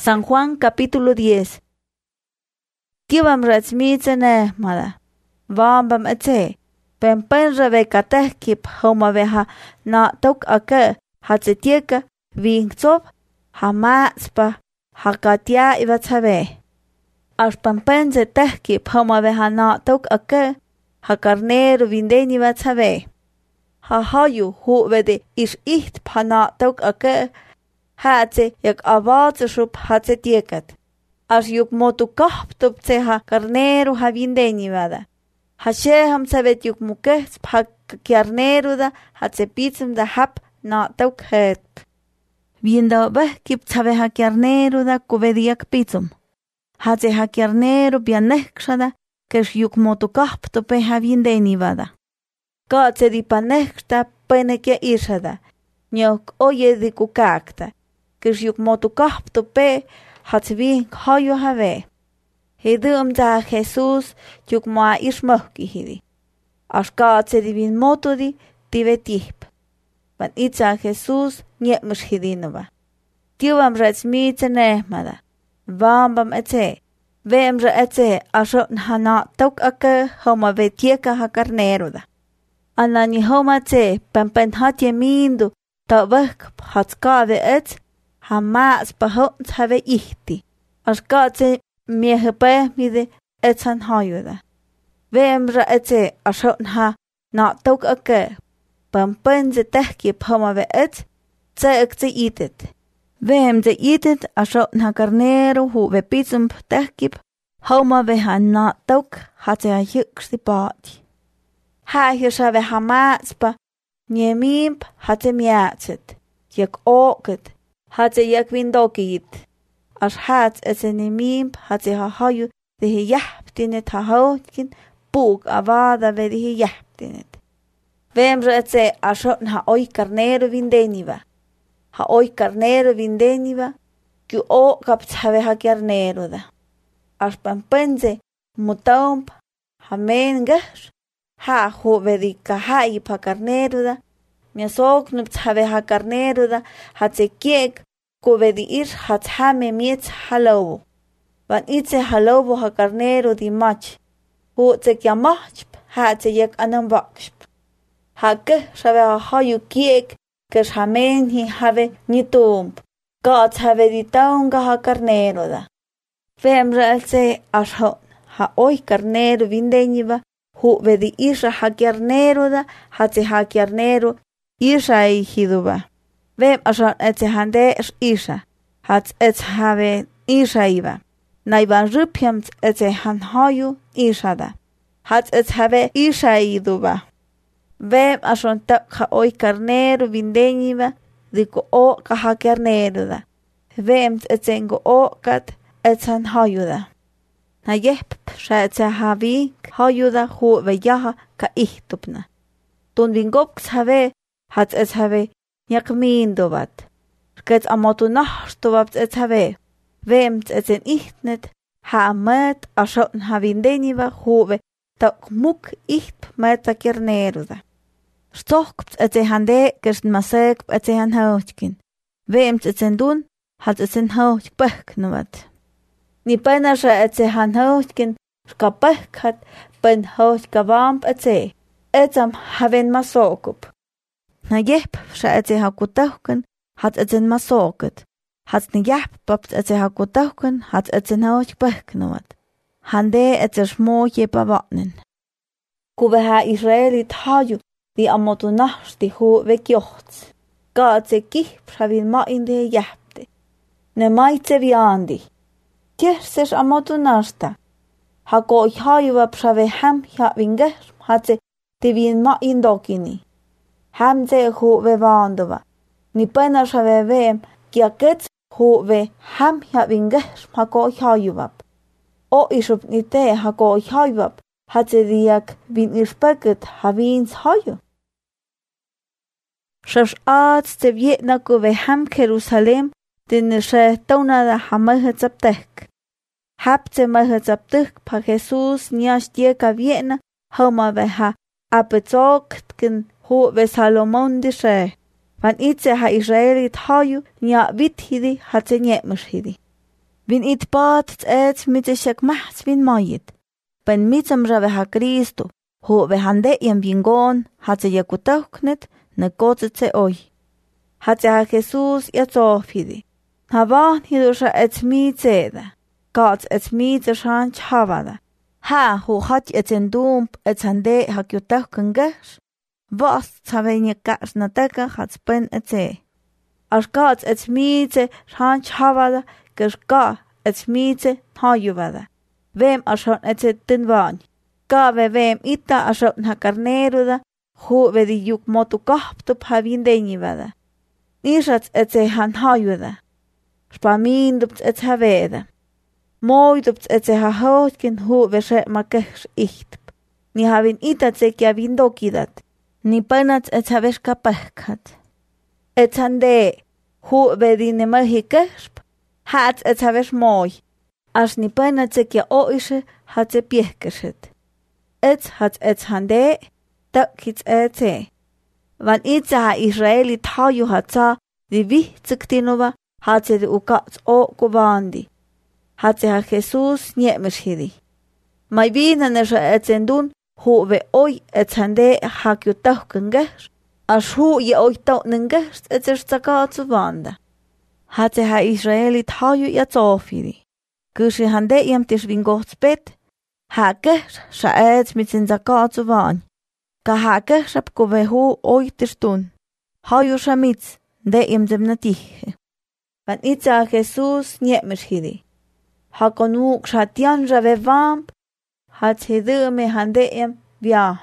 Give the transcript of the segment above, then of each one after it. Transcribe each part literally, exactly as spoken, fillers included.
San Juan capítulo diez. Kivam ratsmitsene mala. Vambam ete. Pempen revekateh kip homaveha na tok ake hatsetieka vingtsop hamatspa hakatia ivatsabe. As pempen zeteh kip homaveha na tok ake hakarnero vindeni vatsabe. Hahayu hu vede is icht pana tok ake hatse jak avatse shup hatsetiekat. As yuk motu kahptup tseha karnero ha vindeni vada. Hasheham sabet yuk mukes pa karnero da hatse pitsum da hap na tok het. Viendo beh kip tsabe ha karnero da kubediak pitsum. Hatse ha karnero bianekshada kesh yuk motu kahptup ha vindeni vada. Katse di panekta penekja ishada. Nyok oye di kukakta. Kesh yuk motu kahptup hatse vink hayo have. Hedum da Jesus yuk moa ismohki hidi. As katse di vin motodi tivetip. Van itza Jesus nyekmus hidinova. Tiwam rets mitze nehmada. Vambam ete. Vemre ete asot hana tok ake homa vetieka ha carnero da. Anani homa te pampen hatje mindu ta vek hatskave et ha maas behot have ihti. As katse miehepe mide etsan hayuda. Vemre ete asot ha na tok ake pampen ze tehki homa ve et ze ek ze itet. Vem ze itet asot ha carnero hu ve pitsum tehkip homa ve ha na tok hatse ha yuksti baati. Ha hisha ve hamatspa niemimp hatse miatset. Jak oket hatse jak vindokit. As hats etse niemimp hatse ha hayu de he jahptinet ha houtkin boek avada ve de he jahptinet. Vemre etse asot ha oi carnero vindeniva. Ha oi carnero vindeniva ki o kapt have ha carnero da. As pampenze mutamp ha mengash. Ha ho vedika ha i pa carnero da. Mia sok nupt have ha carnero da. Hatse kiek ko vedi ir hat ha me miets halovo. Van itse halovo ha carnero di mach. Ho tse kya mach ha tse yek anam bakshp. Ha ke shave ha ha yu kiek kes ha men hi have nitump. Gats have di taunga ha carnero da. Vemre else as ho ha oi carnero vindeniva. Hu vedi isha ha carnero da, hatse ha carnero isha i hiduba. Vem ashan etse hande es isha, hats ets have isha iva. Naivan rupiams etse han hayu isha da. Hats ets have isha iduba. Vem ashan tak ha oi carnero vindeniva, diko o ka ha carnero da. Vem etsengo o kat etsan hayu da. Na jep shetze havi hayuda hu ve yaha ka ihtupna. Tun vingops have hats es have yakmin dovat. Skets amotu nachtovaps et have. Vemt et en ichtnet ha amet ashotn havindeniva hu ve tak muk iht meta kerneruda. Stokps et hande gerst masek et han hautkin. Vemt et en dun hats et en haut beknovat. Ni penasha etse han houtkin skapekhat pen hout kavamp etse etsam haven masokup. Na jep sha etse hakutauken hat etsen masoket. Hat ni jep papt etse hakutauken hat etsen hout beknovat. Hande etse smo jepa vatnen. Kuveha Israelit haju di amotu nahsti hu vekjohts. Ka etse kihp havin ma inde jepte. Ne maitse viandi. Tjerses amotu nasta. Hako ihayuva pshave ham ja vingesh hatse tivin ma indokini. Ham ze hu ve vandova. Ni pena shave vem kiakets hu ve ham ja vingesh hako ihayuva. O ishup ni te hako ihayuva hatse diak vin irspeket havins hayu. Shash aats te vietna ku ve ham Jerusalem din she taunada hamahetsaptek. Hapte mahetsaptek pa Jesus nias dieka vietna homa veha apetzoktken hu ve Salomon di she. Van itse ha Israelit hayu nia vithidi hatse nyetmushidi. Vin it paat et miteshek mahts vin mayit. Ben mitam raveha Kristo, ho vehande yam vingon, hatse yakutauknet, ne kotse oi. Hatse ha Jesus yatsofidi. Havan hidusha et mitzeda. Gats et mitzeshan chavada. Ha ho hat et endump et hande hakutaukengesh. Was tavenya gas nateka hat spen et se. As gats et mitze shan chavada, ges ga et mitze hayuvada. Vem ashon et den van. Ga ve vem ita ashon ha carneruda, ho ve di yuk motu kaptup havindengivada. Nishat et se han hayuda. Spamin dupt et haveda. Mooi dupt et se ha houtkin ho ve se makers ichtp. Ni havin ita se kia vindokidat. Ni panat et haves kapahkat. Et hande ho ve di ne mahikesp. Hat et haves mooi. As ni panat se kia oische hat se piehkeset. Et hat et hande takits et se. Van itse ha Israeli taju hat sa di vihtsektinova hat se de ukats o kubandi. Hat se ha Jesus niemeshidi. Mai vina nesha et sendun hu ve oi et hande ha kyutaukengesh. As hu je oi tautnengesh et se stakatsu vanda. Hat se ha Israeli taju yatsofidi. Kushi hande yam tish vingots bet. Ha gesh sha et mit sin zakatsu van. Ka ha gesh ap ko ve hu oi tish tun. Ha yu shamitz de im zemnatihe. Van itza Jesus niemeshidi. Ha konu kshatian rave vamp. Hat hidu me handeem vian.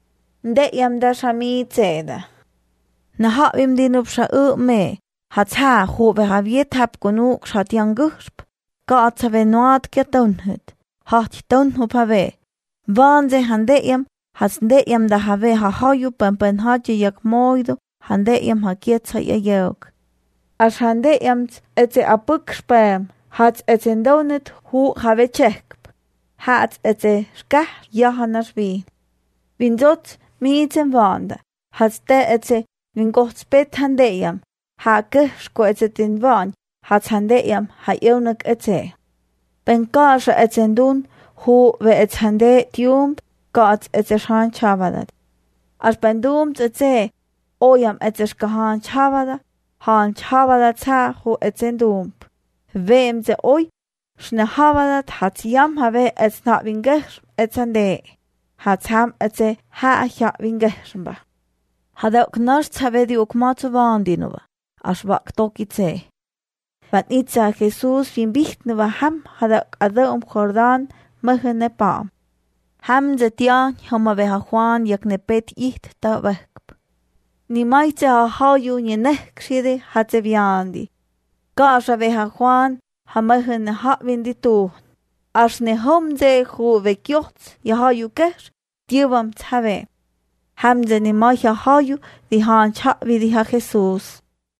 Ndeem da shamitzeda. Na ha vim dinup sha u me. Hat ha hu ve haviet hap konu kshatian gusp. Gat ha ve noat kia tunhut. Hat tunhup ha ve. Van ze handeem. Hat ndeem da ha ve ha hayu pampen hat je yak moido. Handeem ha kiet sa je jeuk. As handeem et se apuk spam. Hat et en donet hu have chekp. Hat et se skah jahanas vin. Vin zot mieten vanda. Hat de et se vin gots bet handeem. Ha gesko et se din van. Hat handeem ha eunek et se. Ben gasha et en dun hu ve et hande tiump gats et se shan chavadat. As ben dumt et se oyam et se skahan chavada. Han chavadat sa hu et en dump. Vem ze oi, shne havadat hat yam have et na vingesh et sande. Hat ham et ze ha ja vingeshba. Hada knash have di ukmatu vandinova. As vak tokitse. Van itza Jesus vin bichtnova ham hada ada um Jordan mahne pam. Ham ze tian homa ve ha Juan yak ne pet iht ta vekp. Ni maitze ha hayu ni nekshide hat ze viandi. Gasha ve ha Juan ha mahne ha vindi tu. As ne homze hu ve kyots ya ha yu kesh divam tave. Hamze ni ma ha hayu di han cha vi di ha Jesus.